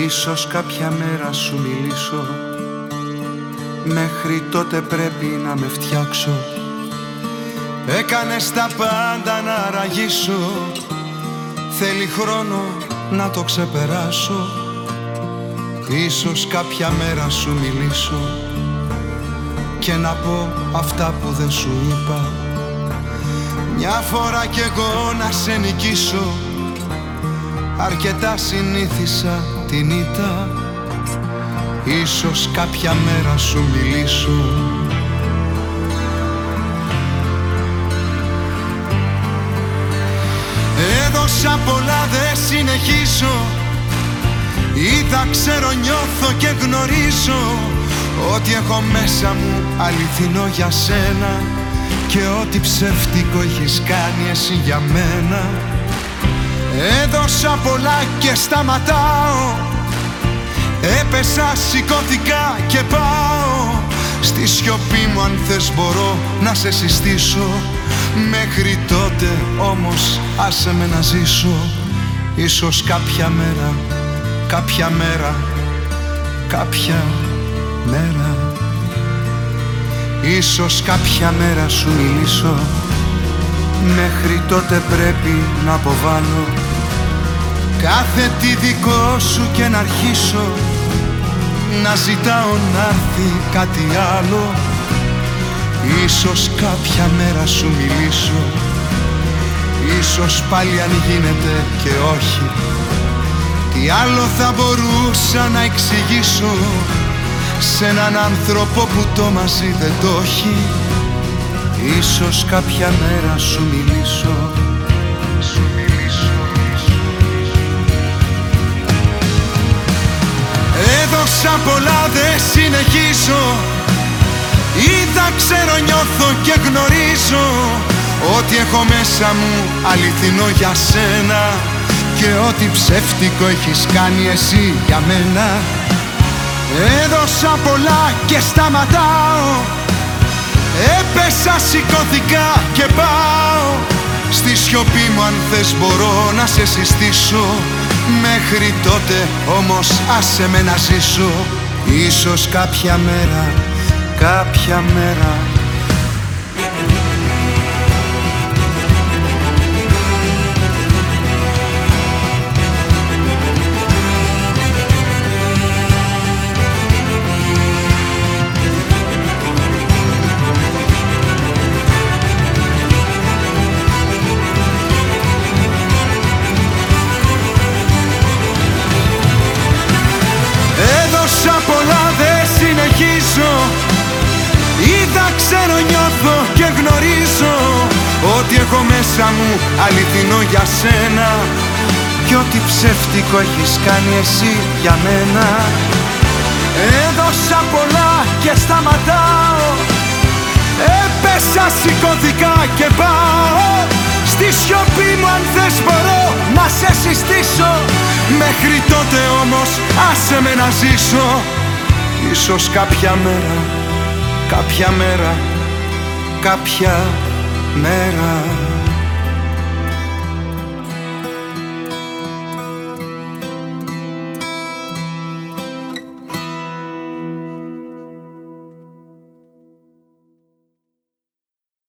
Ίσως κάποια μέρα σου μιλήσω, μέχρι τότε πρέπει να με φτιάξω. Έκανες τα πάντα να ραγίσω, θέλει χρόνο να το ξεπεράσω. Ίσως κάποια μέρα σου μιλήσω και να πω αυτά που δεν σου είπα. Μια φορά κι εγώ να σε νικήσω, αρκετά συνήθισα την ήττα. Ίσως κάποια μέρα σου μιλήσω. Έδωσα πολλά, δεν συνεχίζω. Είδα, ξέρω, νιώθω και γνωρίζω ότι έχω μέσα μου αληθινό για σένα και ό,τι ψεύτικο έχεις κάνει εσύ για μένα. Έδωσα πολλά και σταματάω, έπεσα, σηκώθηκα και πάω. Στη σιωπή μου αν θες μπορώ να σε συστήσω, μέχρι τότε όμως άσε με να ζήσω. Ίσως κάποια μέρα, κάποια μέρα, κάποια μέρα, ίσως κάποια μέρα σου μιλήσω. Μέχρι τότε πρέπει να αποβάλω κάθε τι δικό σου και να αρχίσω να ζητάω να έρθει κάτι άλλο. Ίσως κάποια μέρα σου μιλήσω, ίσως πάλι αν γίνεται και όχι. Τι άλλο θα μπορούσα να εξηγήσω σε έναν άνθρωπο που το μαζί δεν το έχει. Ίσως κάποια μέρα σου μιλήσω. Έδωσα πολλά, δεν συνεχίζω. Είδα, ξέρω, νιώθω και γνωρίζω ότι έχω μέσα μου αληθινό για σένα και ό,τι ψεύτικο έχεις κάνει εσύ για μένα. Έδωσα πολλά και σταματάω, έπεσα, σηκώθηκα και πάω. Στη σιωπή μου αν θες μπορώ να σε συστήσω, μέχρι τότε όμως άσε με να ζήσω. Ίσως κάποια μέρα, κάποια μέρα, είδα, ξέρω, νιώθω και γνωρίζω ότι έχω μέσα μου αληθινό για σένα κι ό,τι ψεύτικο έχεις κάνει εσύ για μένα. Έδωσα πολλά και σταματάω, έπεσα, σηκώθηκα και πάω. Στη σιωπή μου αν θες μπορώ να σε συστήσω, μέχρι τότε όμως άσε με να ζήσω. Ίσως κάποια μέρα, κάποια μέρα, κάποια μέρα.